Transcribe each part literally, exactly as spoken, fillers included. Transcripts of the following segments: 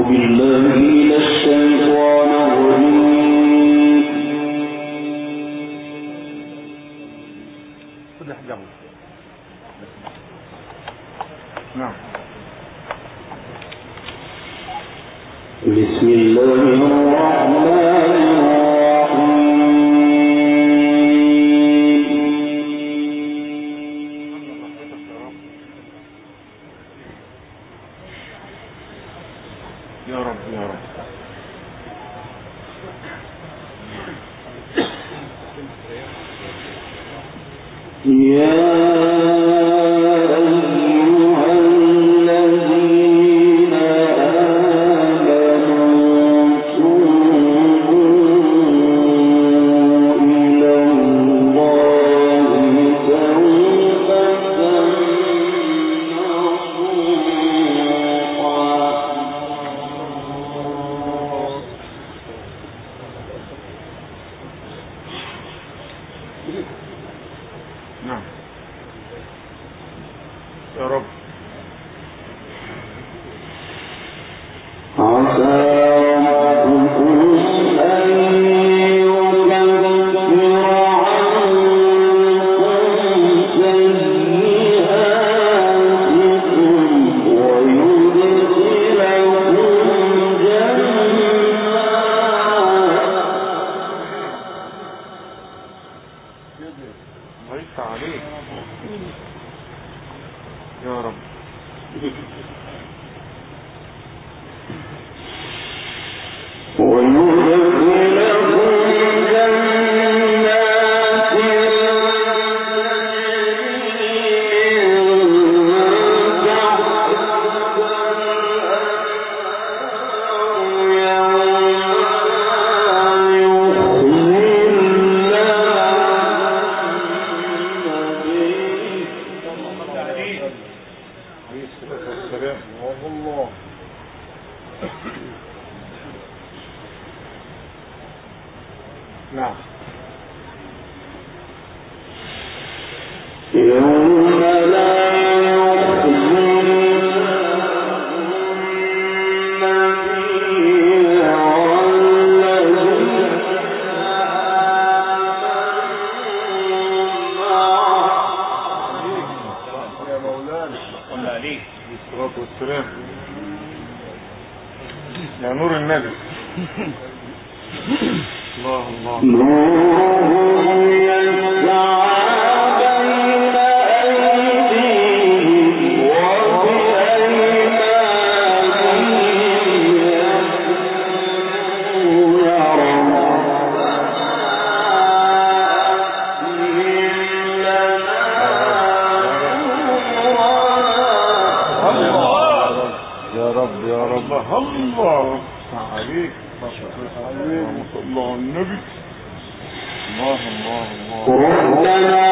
بسم الله الرحمن الرحيم. يا رب يا رب. يا نعم يا رب. ضيف عليك يا رب. نعم يوم لا الصلاة والسلام يا نور النبي. الله الله. نور يسعى بين أيديهم وبأيمانهم يا رب يا رب. الله عليك. اللهم صل على النبي. الله الله الله. ربنا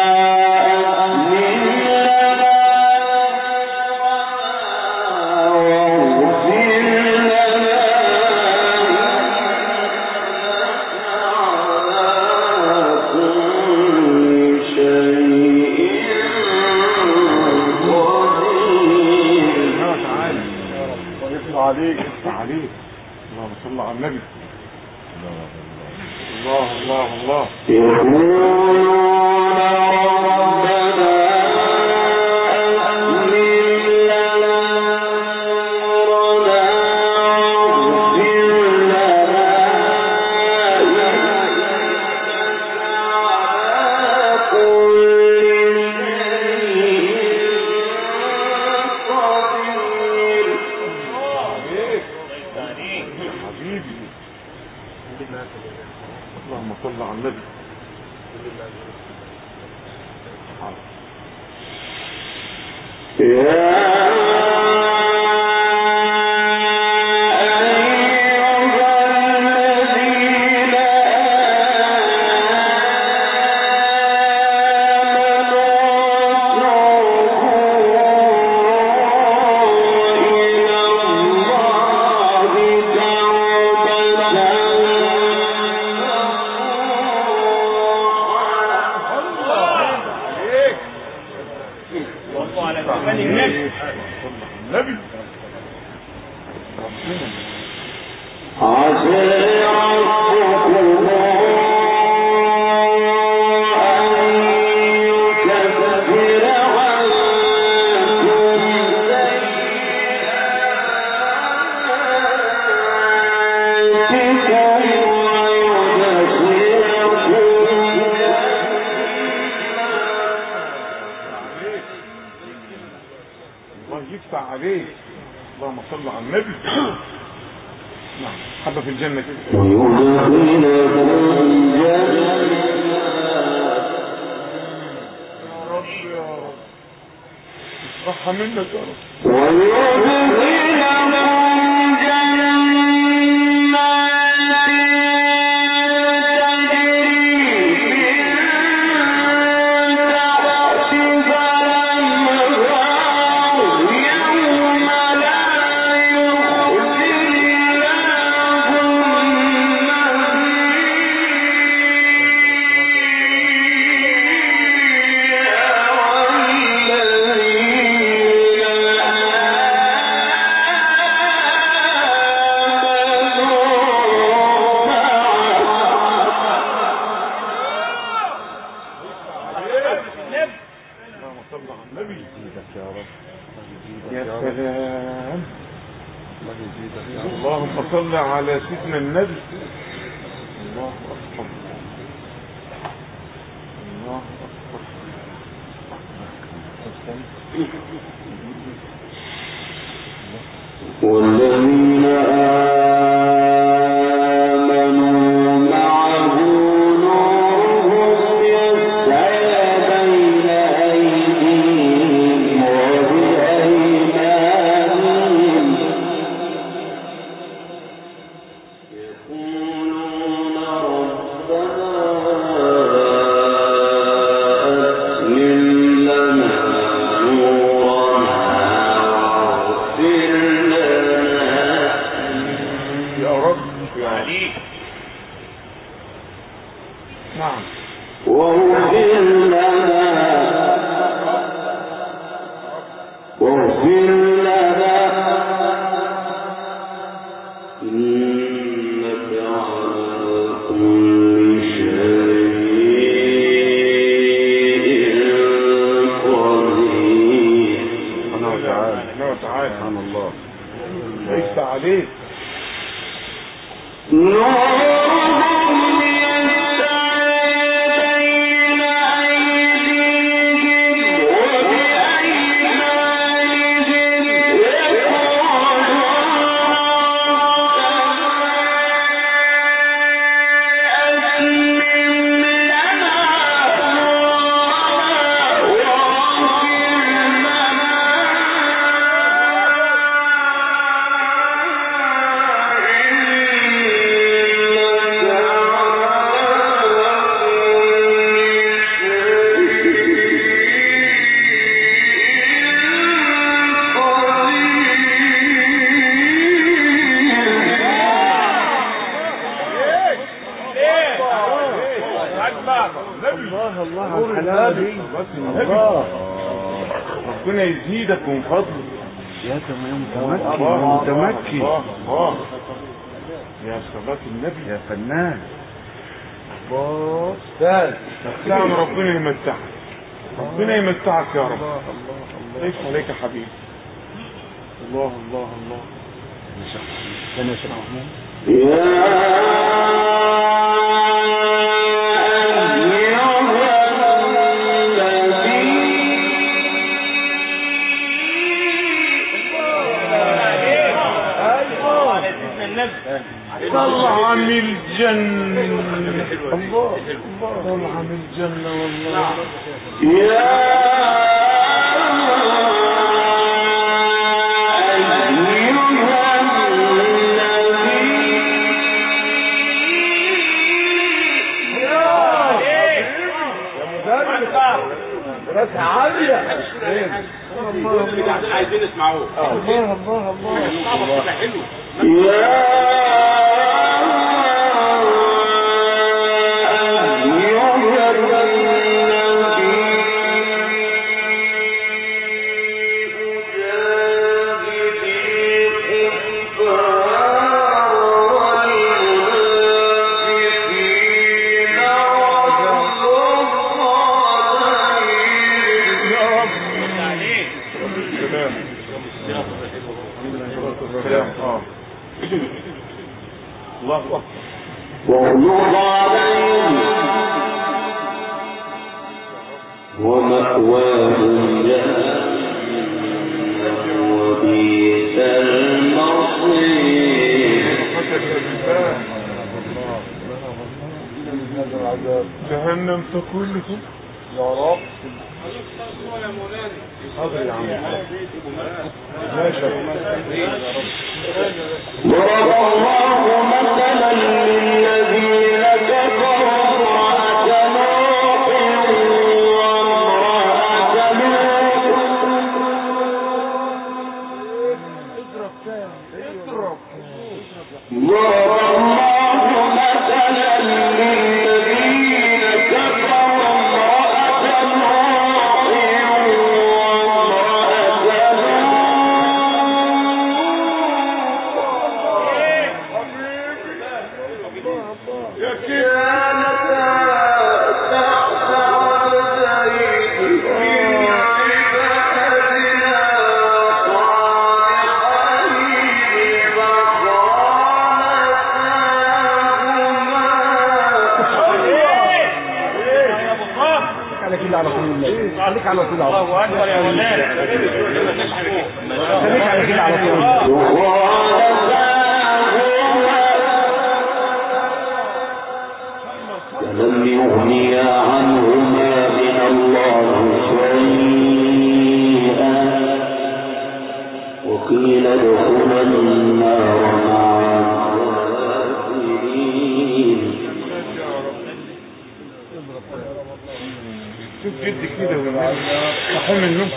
عليك عليك. اللهم صل على النبي. الله الله الله. اللهم صل على النبي. اللهم صل على النبي. نعم حبة في الجنة كده. يا رب يا رب اصرحها منك يا رب. اللهم صل على سيدنا النبي. الله أكبر الله أكبر. والذين آمنوا معه نورهم يسعى بين أيديهم وبأيمانهم يقولون ربنا أتمم لنا نورنا واغفر يا رب يا عليك. نعم واغفر لنا واغفر لنا إنك على كل شيء قدير. سبحانه وتعالى سبحانه وتعالى سبحان الله ليس عليك. نورهم يسعى بين أيديهم وبأيمانهم يقولون أتمم لنا الله الله على الحلاوة دي. الله ربنا يزيدك من فضله يا تمام متمكن الله متمكن. الله الله يا صلاة النبي يا فنان. الله استاذ نعم. ربنا يمتعك ربنا يمتعك يا رب. ليس عليك حبيبي. الله الله الله. ثانية يا شيخ محمود. طلع من الجنة. الله طلع من الجنة والله. يا بس عالية. عايزين نسمعوه. الله الله الله. حلو. يا والسلام. اه الله اكبر. وغلظ عليهم ومأواهم جهنم وبئس المصير. جهنم تكلكم يا رب. حاضر يا عم. ماشي. ضرب الله مثلا للذين كفروا امرأة نوح وامرأة لوط. ضرب الله مثلا للذين كفروا امرأة نوح خليك على طول. الله اكبر يا مولانا. خليك على كده على طول. فلم يغني عنهما من الله شيئا وقيل ادخلا النار مع الكافرين. شوف جد كده صحوا من النوم.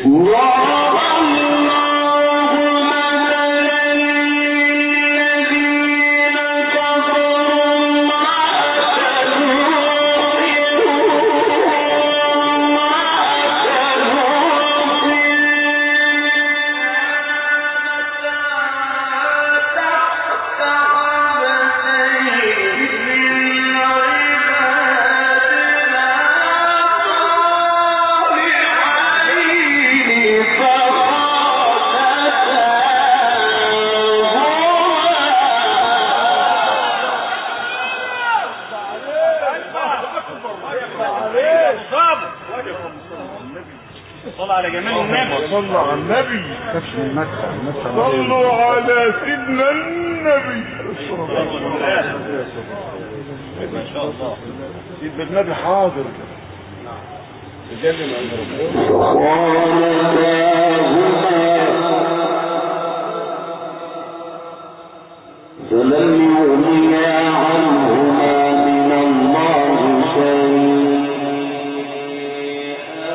صلى على جمال النبي. صلى على النبي. صلوا على سيدنا النبي. ما شاء الله. سيدنا النبي حاضر. فلم يغنيا عنهما من الله شيئا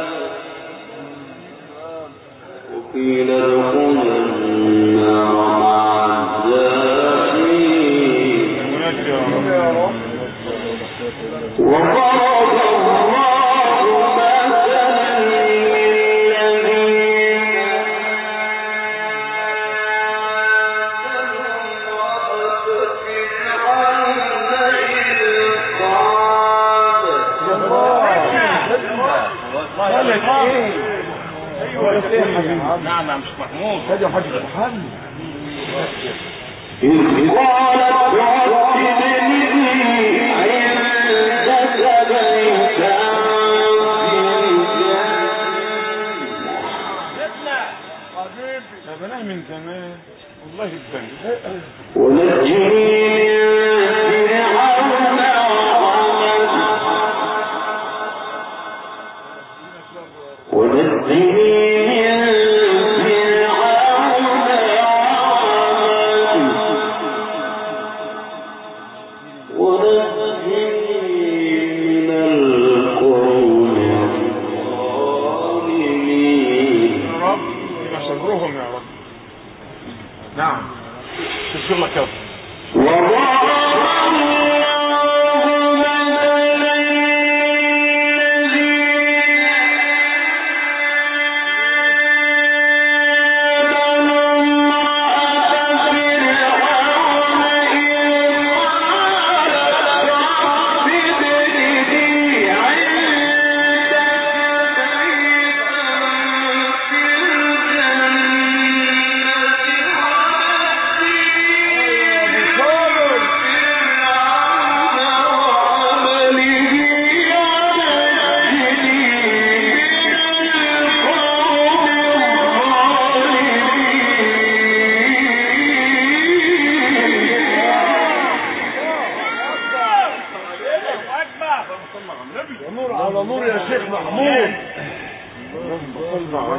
وقيل ادخلا النار مع الداخلين. وضرب الله مثلا للذين نعم يا مش محمود. هذا حاجة محل. إذ قالت رب ابن لي عندك بيتا في الجنة بناه من زمان والله الزمان. ونجني من فرعون وعمله ونجني نعم تشكر لك يا رب.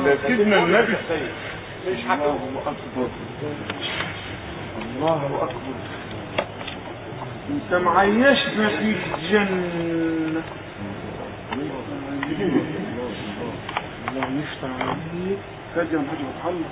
على سيدنا النبي. الله أكبر الله أكبر. انت معيشنا في الجنة. الله يفتح عليك. فجأة فجأة بتحلق.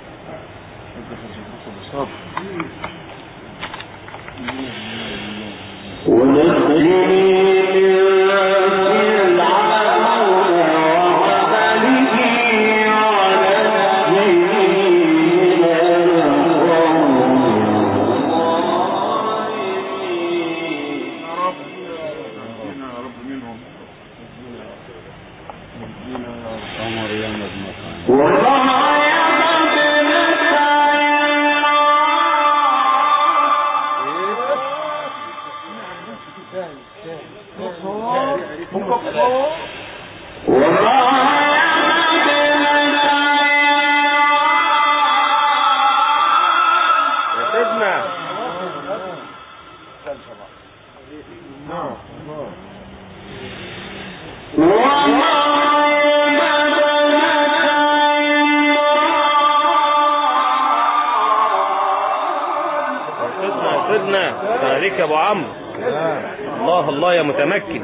عليك يا ابو عمرو. الله الله يا متمكن.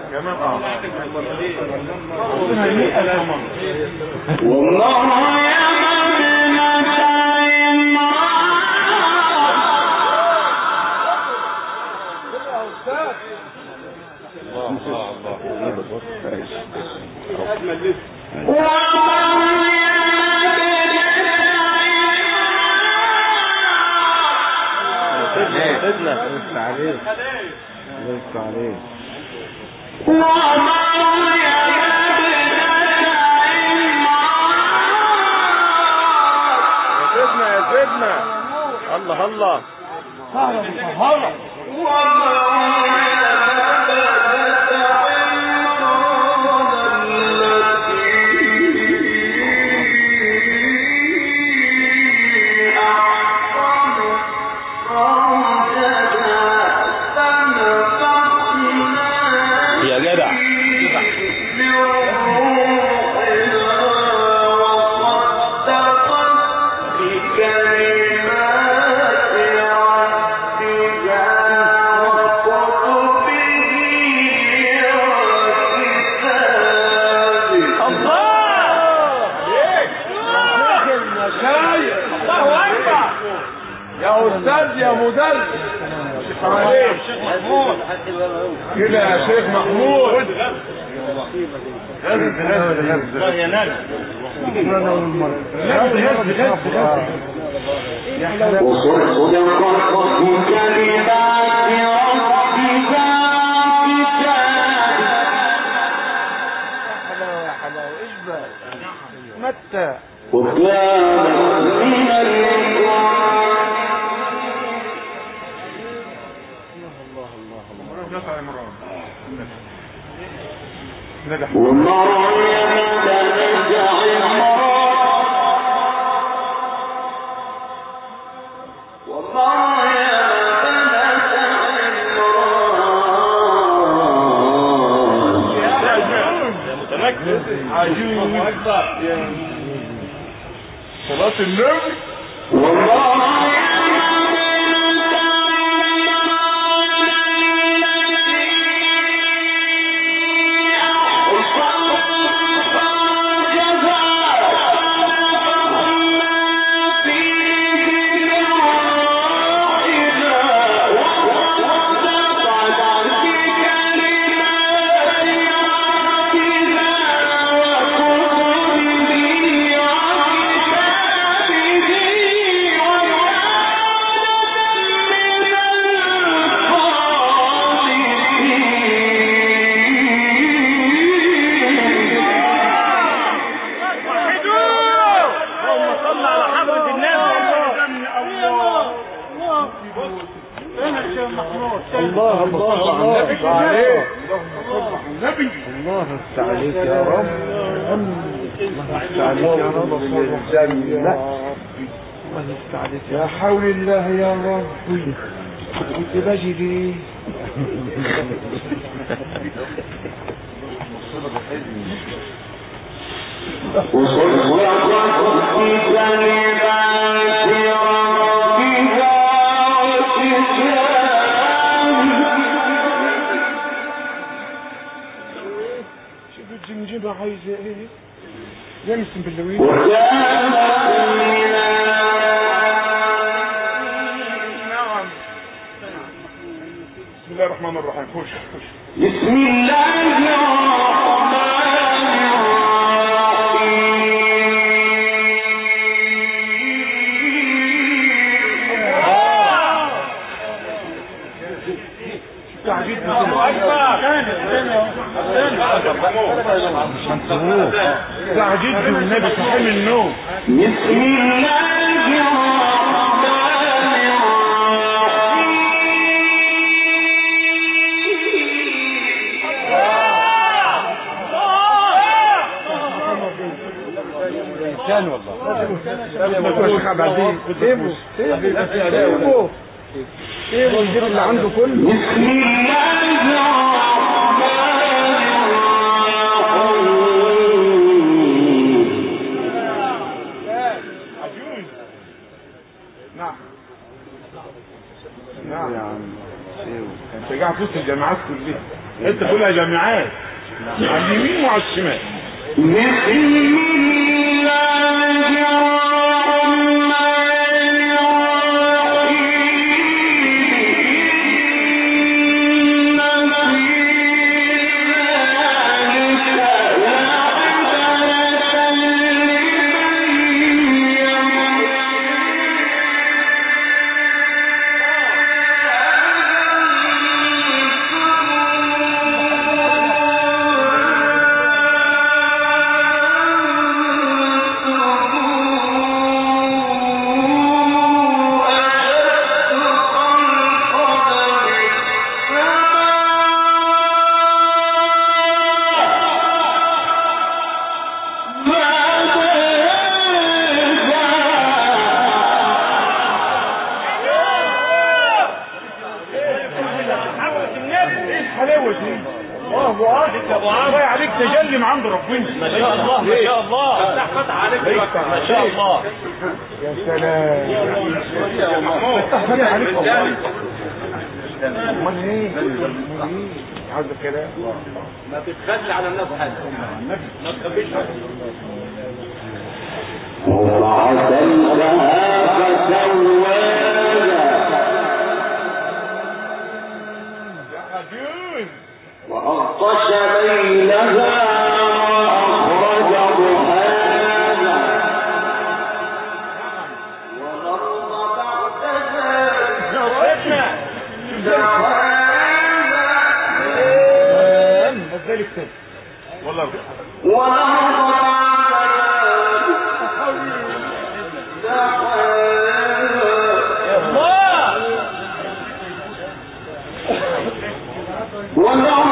سيدنا لسه عليك لسه عليك يا سيدنا يا سيدنا. الله الله سهرة مسهرة. يا مدرس كده يا شيخ محمود. الله يا ناس. متى صلاة النبي. الله الله الله عليك. الله عليك يا رب. الله عليك يا رب. الله عليك يا حول الله يا رب. كنت باجي ليه؟ الجمجمة عايزة ايه؟ يمسن باللوين نعم. بسم الله الرحمن الرحيم. خش خش. بسم الله الرحمن الرحيم. تعجيد تعجيد بالنبي صحيح من النوم. بسم الله كان والله سيبه سيبه سيبه الجيب اللي عنده كله. بسم الله نعم نعم يا عم انت قاعد في وسط الجامعات كلها، انت كلها جامعات على اليمين وعلى الشمال. بسم الله عليك تجلي من عند ربنا. ما شاء الله ما شاء الله. فتح فتح عليك ما شاء الله. يا سلام فتح فتح عليك والله. امال ايه؟ امال ايه؟ عاوز الكلام ما تتخلى على الناس حاجه. ما تخبيش وأغطش ليلها وأخرج ضحاها والأرض بعد ذلك دحاها ذلك والله والأرض بعد ذلك دحاها والأرض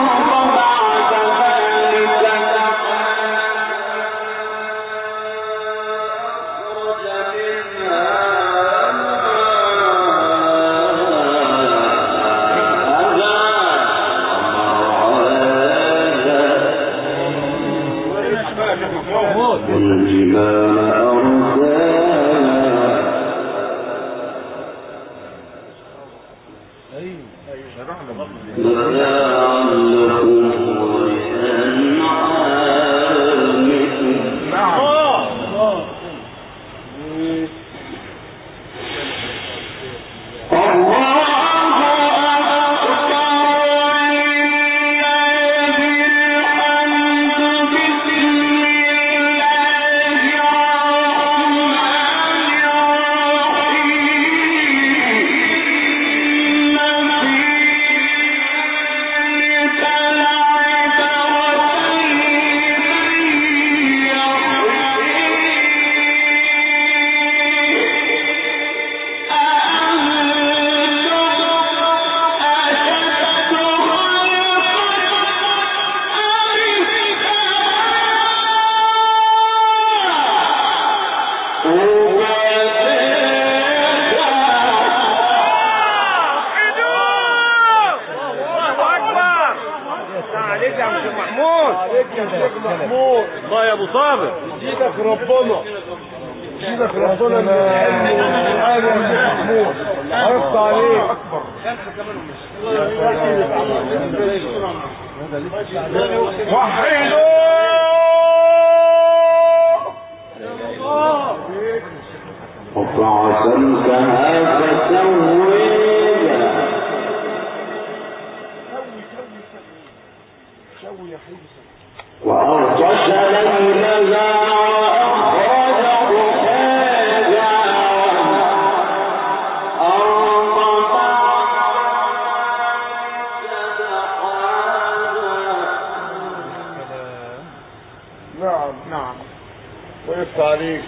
محمود الله يا ابو صابر. ايدك ربنا ايدك ربنا من القرآن يا شيخ محمود. عرفت عليك اكبر. وحيدوا وفعصمتها فسويها وأغطش ليلها وأخرج ضحاها وأرض نعم نعم وقفت عليك.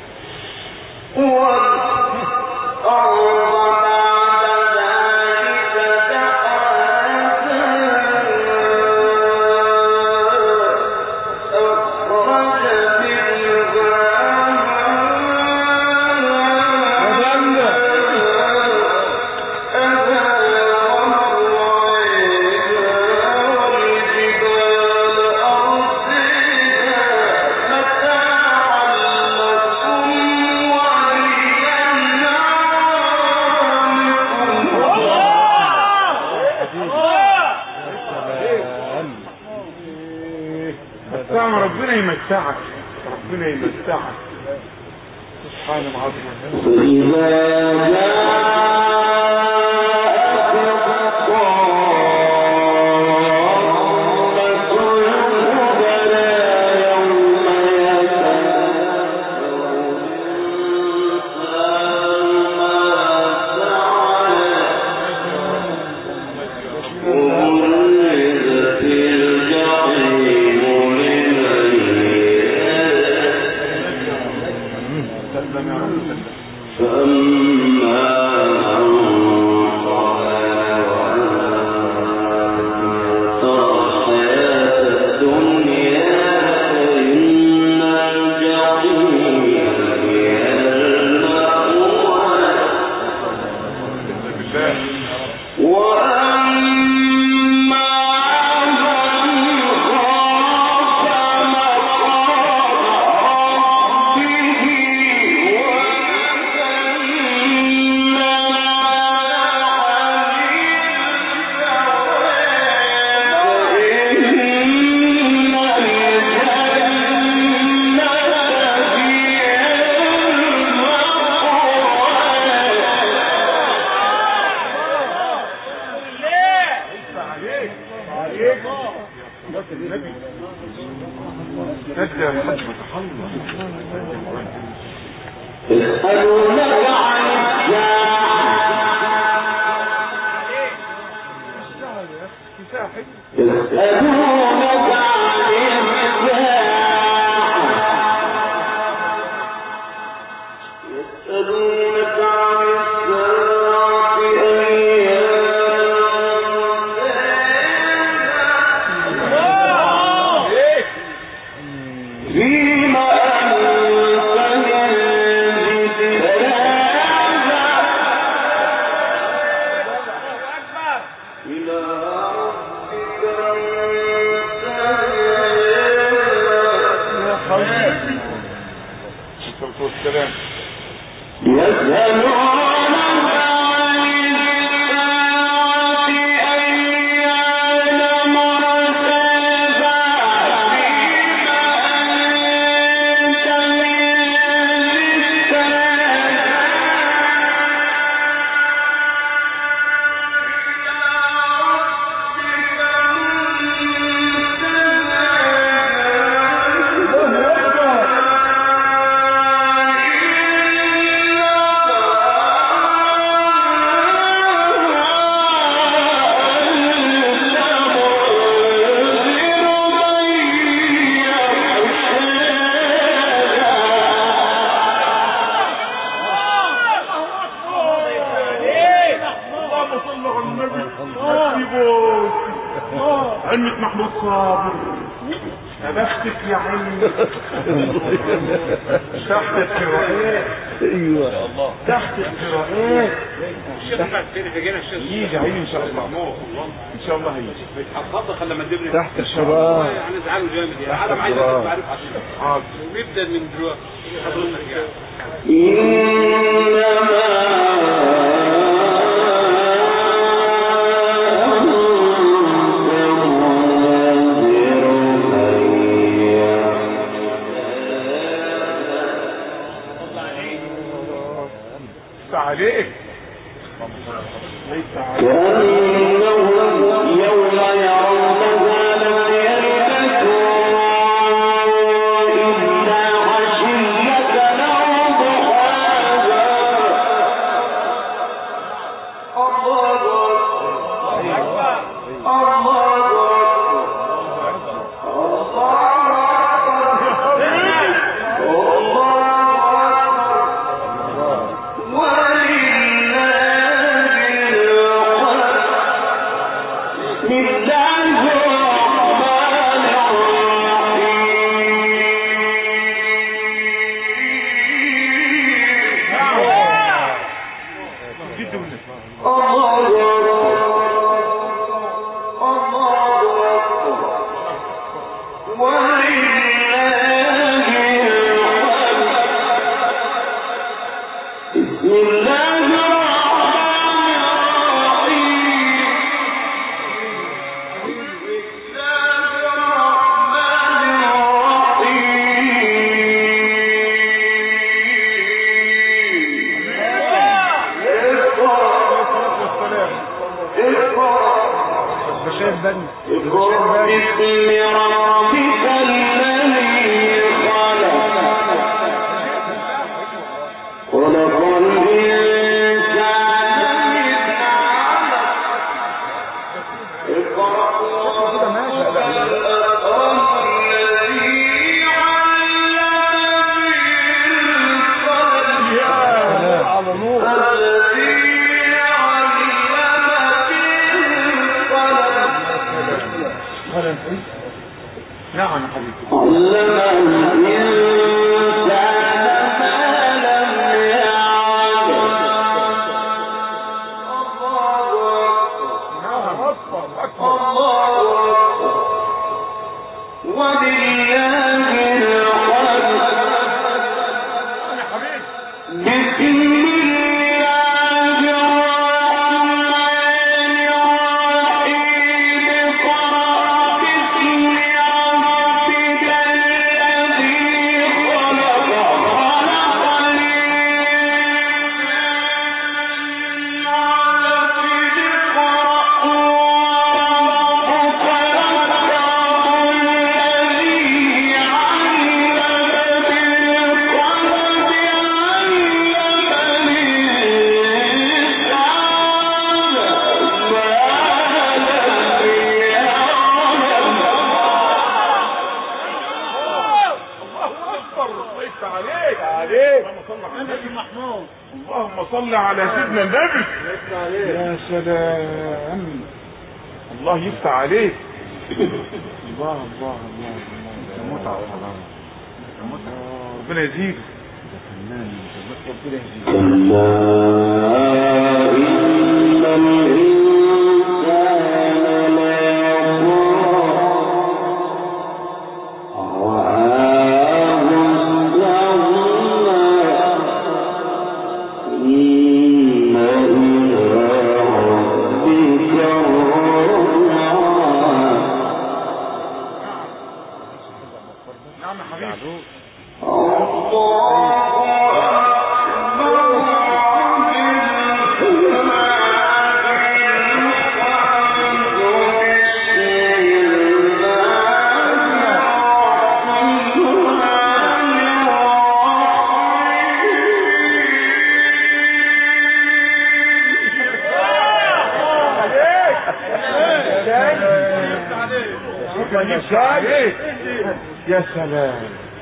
ربنا يمتعك ربنا يمتعك سبحان العظيم. بختك يا عيني. تحت القراءات. ايوه تحت القراءات. الشيخ بعد كده جينا الشيخ يجي عيني ان شاء الله. ان شاء الله هيجي. هتفضل خلي لما تجيب لي تحت القراءات. يعني زعلوا جامد يعني عالم عايز تعرف عشان حاضر. نبدا من دلوقتي حضرتك يعني عليك ليس عليك كأنهم يوم يرونها لم يلبثوا إلا عشية أو ضحاها. الله أكبر الله اللهم صل على سيدنا النبي. يا سلام الله يفتح عليك. الله الله الله الله متعة ربنا يزيد. ربنا يزيد. يا سلام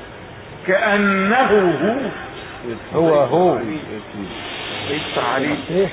كأنه هو هو هو يفتح عليك.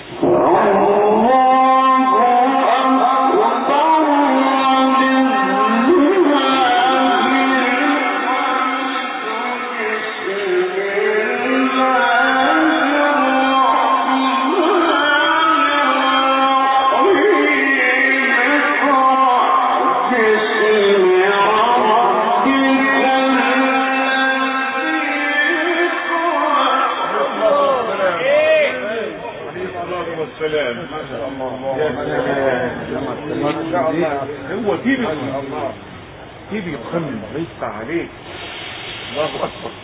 هو تيبي تيبي يقمن ليس عليك. الله اكبر.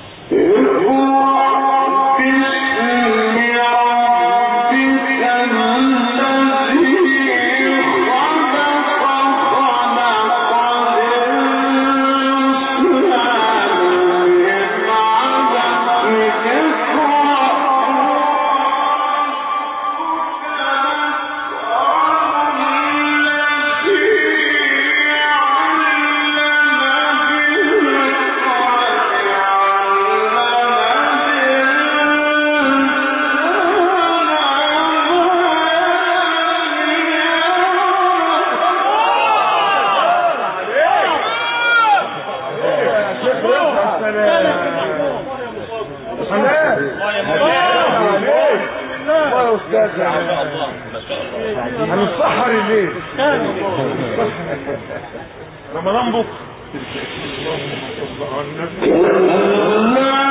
هنسحر الليل رمضان بكره.